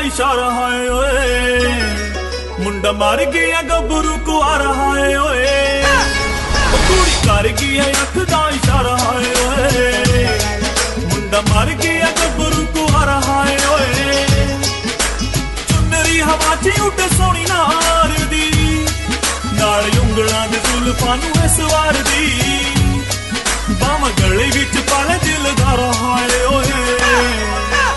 इशारा हाय ओए मुंडा मार गया गबरू कुआरा हाय ओए कुड़ी कर गई अख दा इशारा हाय ओए मुंडा मार गया गबरू कुआरा हाय ओए चुनरी हवा च उड़ सोनी नार दी नाल उंगलां दे जुल्फां नूं इस वार दी बावां गले विच पाले दिलदारा हाय ओए